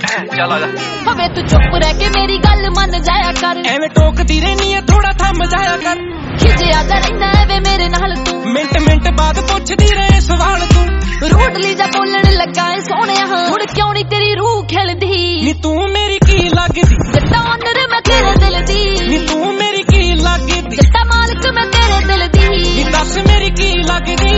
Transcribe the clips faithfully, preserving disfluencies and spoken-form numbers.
चल आजा भावे तू चुप रह के मेरी गल मन जाया कर एवें टोकदी रहनी है थोड़ा थम जाया कर खिजे आजा रहना है वे मेरे नाल तू मिंट मिंट बाद पुछदी रहे सवाल तू रूडली जा बोलण लगा है सोहणिया हुण क्यों नी तेरी रूह खिलदी नी तू मेरी की लगदी जट्टा ओनर मैं तेरे दिल दी नी तू मेरी की लगदी जट्टा मालिक मैं तेरे दिल दी नी दस मेरी की लगदी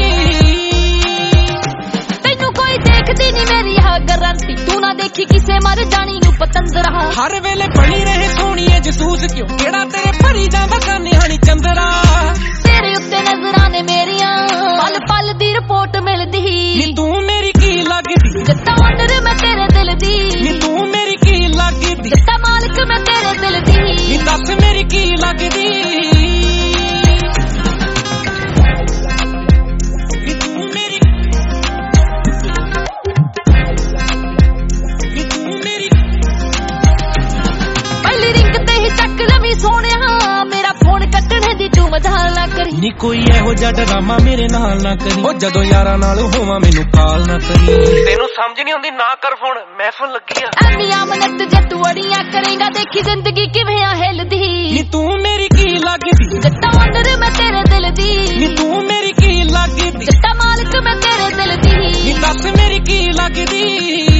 तैनू कोई देखदी नी मेरी हा गारंटी तू ना देखी किसे मर जानी नू पतंदरा हर वेले बनी रहे सोहणीए जसूस क्यों केड़ा तेरे भरी जांदा कहानी चंदरा तेरे उत्ते नजरां ने मेरियां पल पल दी रिपोर्ट मिलदी नी तू मेरी की लगदी जट्टा ओनर मैं तेरे दिल दी नी तू मेरी की लगदी जट्टा मालिक मैं तेरे दिल दी नी दस मेरी की लगदी नी तू मेरी नी तू मेरी पहली रिंग ते ही चक लवी सोहणिया मेरा फोन कटणे दी तू मजाल ना करी नी कोई एहो जिहा ड्रामा मेरे नाल ना करी ओ जदों यारां नाल होवां मैनू काल ना करी तैनू समझ नहीं आउंदी ना कर फोन महफिल लगी आ ਐਨੀਆਂ ਮਿਹਨਤ ਜੇ ਤੂੰ ਅੜੀਆਂ ਕਰੇਗਾ ਦੇਖੀ ਜ਼ਿੰਦਗੀ ਕਿਵੇਂ ਆ ਹਿਲਦੀ ਨੀ ਤੂੰ ਮੇਰੀ ਕੀ ਲੱਗਦੀ ਜੱਟਾ ਵੰਡਰ ਮੈਂ ਤੇਰੇ ਦਿਲ ਦੀ ਨੀ ਤੂੰ ਮੇਰੀ ਕੀ ਲੱਗਦੀ ਜੱਟਾ ਮਾਲਕ ਮੈਂ ਤੇਰੇ ਦਿਲ ਦੀ ਨੀ ਦੱਸ ਮੇਰੀ ਕੀ ਲੱਗਦੀ